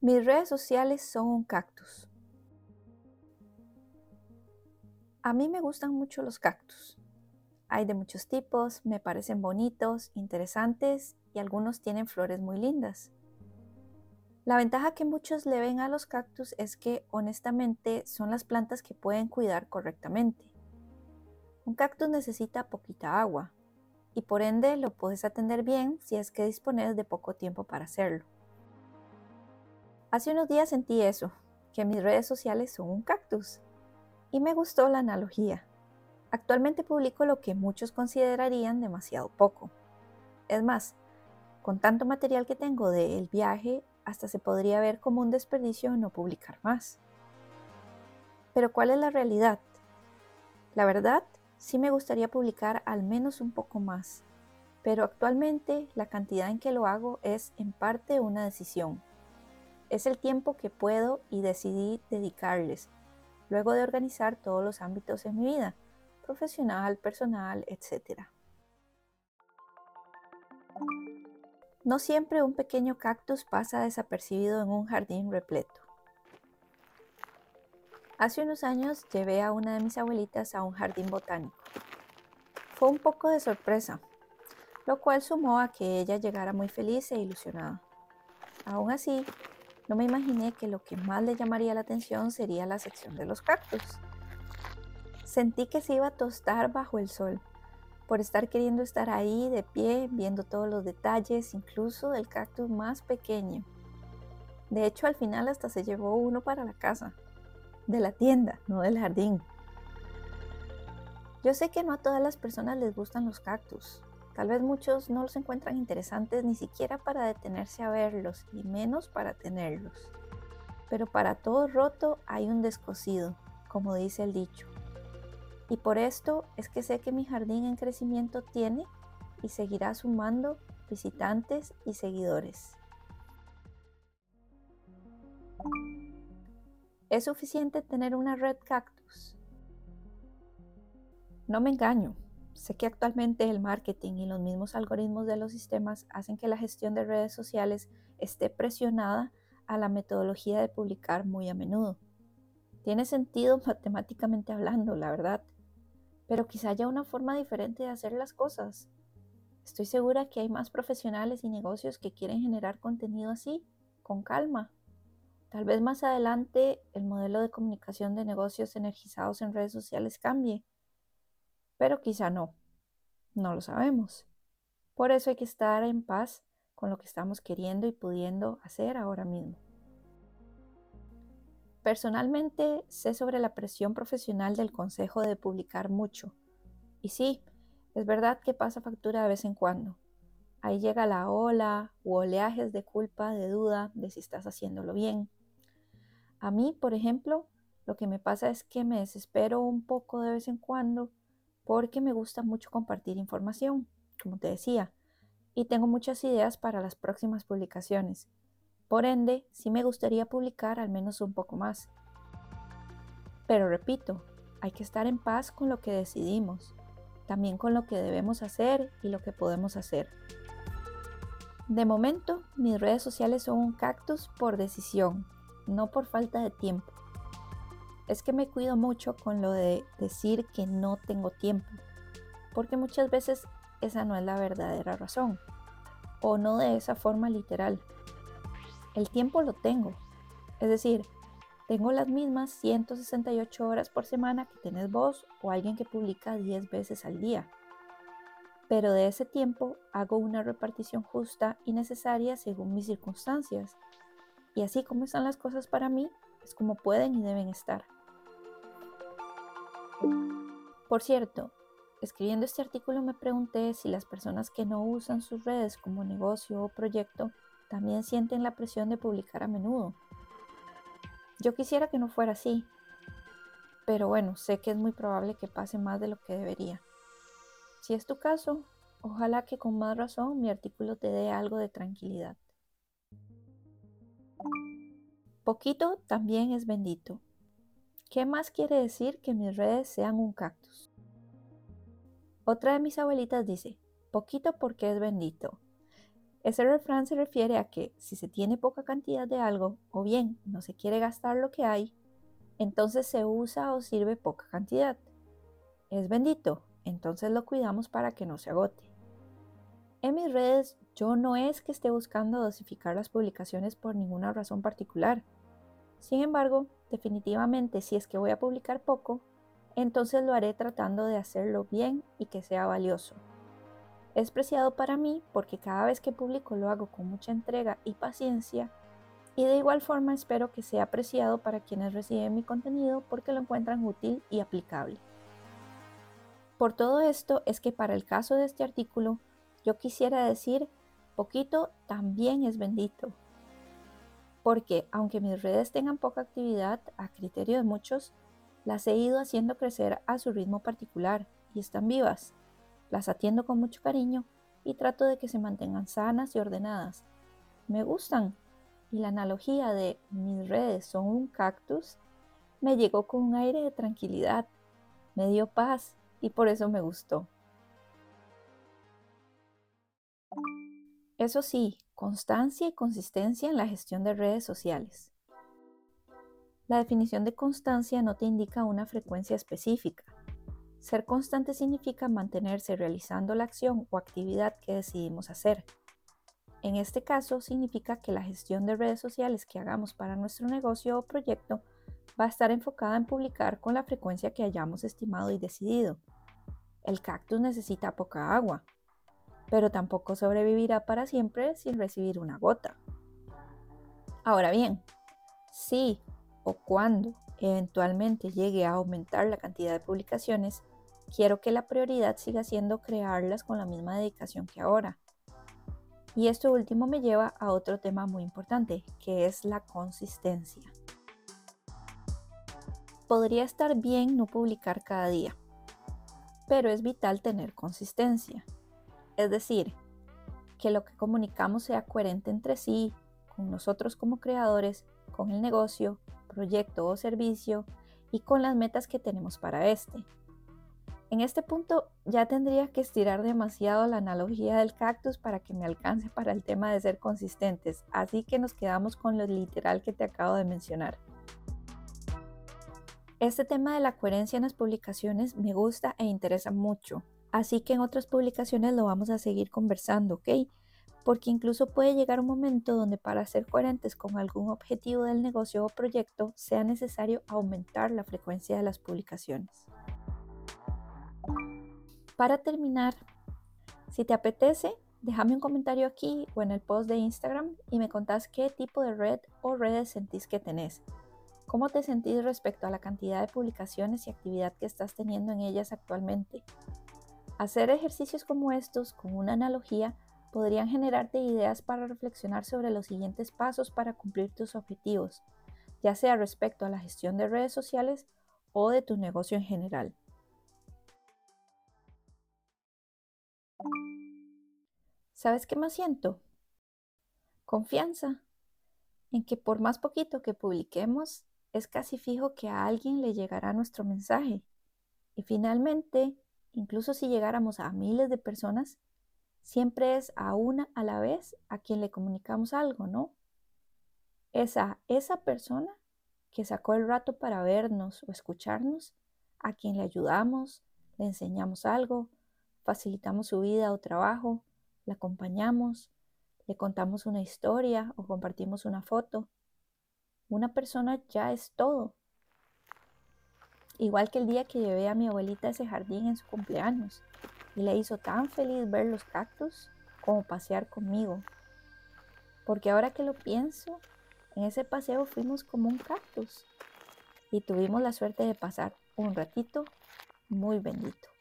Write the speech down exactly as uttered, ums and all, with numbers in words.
Mis redes sociales son un cactus. A mí me gustan mucho los cactus. Hay de muchos tipos, me parecen bonitos, interesantes y algunos tienen flores muy lindas. La ventaja que muchos le ven a los cactus es que honestamente son las plantas que pueden cuidar correctamente. Un cactus necesita poquita agua y por ende lo puedes atender bien si es que dispones de poco tiempo para hacerlo. Hace unos días sentí eso, que mis redes sociales son un cactus. Y me gustó la analogía. Actualmente publico lo que muchos considerarían demasiado poco. Es más, con tanto material que tengo del viaje, hasta se podría ver como un desperdicio no publicar más. Pero ¿cuál es la realidad? La verdad, sí me gustaría publicar al menos un poco más, pero actualmente la cantidad en que lo hago es en parte una decisión. Es el tiempo que puedo y decidí dedicarles, luego de organizar todos los ámbitos en mi vida, profesional, personal, etcétera. No siempre un pequeño cactus pasa desapercibido en un jardín repleto. Hace unos años llevé a una de mis abuelitas a un jardín botánico. Fue un poco de sorpresa, lo cual sumó a que ella llegara muy feliz e ilusionada. Aún así, no me imaginé que lo que más le llamaría la atención sería la sección de los cactus. Sentí que se iba a tostar bajo el sol, por estar queriendo estar ahí de pie, viendo todos los detalles, incluso del cactus más pequeño. De hecho, al final hasta se llevó uno para la casa, de la tienda, no del jardín. Yo sé que no a todas las personas les gustan los cactus. Tal vez muchos no los encuentran interesantes ni siquiera para detenerse a verlos, y menos para tenerlos. Pero para todo roto hay un descosido, como dice el dicho. Y por esto es que sé que mi jardín en crecimiento tiene y seguirá sumando visitantes y seguidores. ¿Es suficiente tener una red cactus? No me engaño. Sé que actualmente el marketing y los mismos algoritmos de los sistemas hacen que la gestión de redes sociales esté presionada a la metodología de publicar muy a menudo. Tiene sentido matemáticamente hablando, la verdad. Pero quizá haya una forma diferente de hacer las cosas. Estoy segura que hay más profesionales y negocios que quieren generar contenido así, con calma. Tal vez más adelante el modelo de comunicación de negocios energizados en redes sociales cambie, pero quizá no, no lo sabemos. Por eso hay que estar en paz con lo que estamos queriendo y pudiendo hacer ahora mismo. Personalmente sé sobre la presión profesional del consejo de publicar mucho. Y sí, es verdad que pasa factura de vez en cuando. Ahí llega la ola u oleajes de culpa, de duda, de si estás haciéndolo bien. A mí, por ejemplo, lo que me pasa es que me desespero un poco de vez en cuando porque me gusta mucho compartir información, como te decía, y tengo muchas ideas para las próximas publicaciones. Por ende, sí me gustaría publicar al menos un poco más. Pero repito, hay que estar en paz con lo que decidimos, también con lo que debemos hacer y lo que podemos hacer. De momento, mis redes sociales son un cactus por decisión, no por falta de tiempo. Es que me cuido mucho con lo de decir que no tengo tiempo, porque muchas veces esa no es la verdadera razón, o no de esa forma literal. El tiempo lo tengo, es decir, tengo las mismas ciento sesenta y ocho horas por semana que tienes vos o alguien que publica diez veces al día. Pero de ese tiempo hago una repartición justa y necesaria según mis circunstancias. Y así como están las cosas para mí, es como pueden y deben estar. Por cierto, escribiendo este artículo me pregunté si las personas que no usan sus redes como negocio o proyecto también sienten la presión de publicar a menudo. Yo quisiera que no fuera así, pero bueno, sé que es muy probable que pase más de lo que debería. Si es tu caso, ojalá que con más razón mi artículo te dé algo de tranquilidad. Poquito también es bendito. ¿Qué más quiere decir que mis redes sean un cactus? Otra de mis abuelitas dice, poquito porque es bendito. Ese refrán se refiere a que si se tiene poca cantidad de algo o bien no se quiere gastar lo que hay, entonces se usa o sirve poca cantidad. Es bendito, entonces lo cuidamos para que no se agote. En mis redes yo no es que esté buscando dosificar las publicaciones por ninguna razón particular. Sin embargo, definitivamente si es que voy a publicar poco, entonces lo haré tratando de hacerlo bien y que sea valioso. Es preciado para mí porque cada vez que publico lo hago con mucha entrega y paciencia, y de igual forma espero que sea apreciado para quienes reciben mi contenido porque lo encuentran útil y aplicable. Por todo esto es que para el caso de este artículo, yo quisiera decir, poquito también es bendito. Porque aunque mis redes tengan poca actividad, a criterio de muchos, las he ido haciendo crecer a su ritmo particular y están vivas. Las atiendo con mucho cariño y trato de que se mantengan sanas y ordenadas. Me gustan, y la analogía de mis redes son un cactus me llegó con un aire de tranquilidad, me dio paz y por eso me gustó. Eso sí, constancia y consistencia en la gestión de redes sociales. La definición de constancia no te indica una frecuencia específica. Ser constante significa mantenerse realizando la acción o actividad que decidimos hacer. En este caso, significa que la gestión de redes sociales que hagamos para nuestro negocio o proyecto va a estar enfocada en publicar con la frecuencia que hayamos estimado y decidido. El cactus necesita poca agua, pero tampoco sobrevivirá para siempre sin recibir una gota. Ahora bien, si o cuando eventualmente llegue a aumentar la cantidad de publicaciones, quiero que la prioridad siga siendo crearlas con la misma dedicación que ahora. Y esto último me lleva a otro tema muy importante, que es la consistencia. Podría estar bien no publicar cada día, pero es vital tener consistencia. Es decir, que lo que comunicamos sea coherente entre sí, con nosotros como creadores, con el negocio, proyecto o servicio y con las metas que tenemos para este. En este punto ya tendría que estirar demasiado la analogía del cactus para que me alcance para el tema de ser consistentes, así que nos quedamos con lo literal que te acabo de mencionar. Este tema de la coherencia en las publicaciones me gusta e interesa mucho, así que en otras publicaciones lo vamos a seguir conversando, ¿ok? Porque incluso puede llegar un momento donde para ser coherentes con algún objetivo del negocio o proyecto sea necesario aumentar la frecuencia de las publicaciones. Para terminar, si te apetece, déjame un comentario aquí o en el post de Instagram y me contás qué tipo de red o redes sentís que tenés. ¿Cómo te sentís respecto a la cantidad de publicaciones y actividad que estás teniendo en ellas actualmente? Hacer ejercicios como estos con una analogía podrían generarte ideas para reflexionar sobre los siguientes pasos para cumplir tus objetivos, ya sea respecto a la gestión de redes sociales o de tu negocio en general. ¿Sabes qué más siento? Confianza en que por más poquito que publiquemos, es casi fijo que a alguien le llegará nuestro mensaje. Y finalmente, incluso si llegáramos a miles de personas, siempre es a una a la vez a quien le comunicamos algo, ¿no? Es a esa persona que sacó el rato para vernos o escucharnos, a quien le ayudamos, le enseñamos algo, facilitamos su vida o trabajo, la acompañamos, le contamos una historia o compartimos una foto. Una persona ya es todo. Igual que el día que llevé a mi abuelita a ese jardín en su cumpleaños y le hizo tan feliz ver los cactus como pasear conmigo. Porque ahora que lo pienso, en ese paseo fuimos como un cactus y tuvimos la suerte de pasar un ratito muy bendito.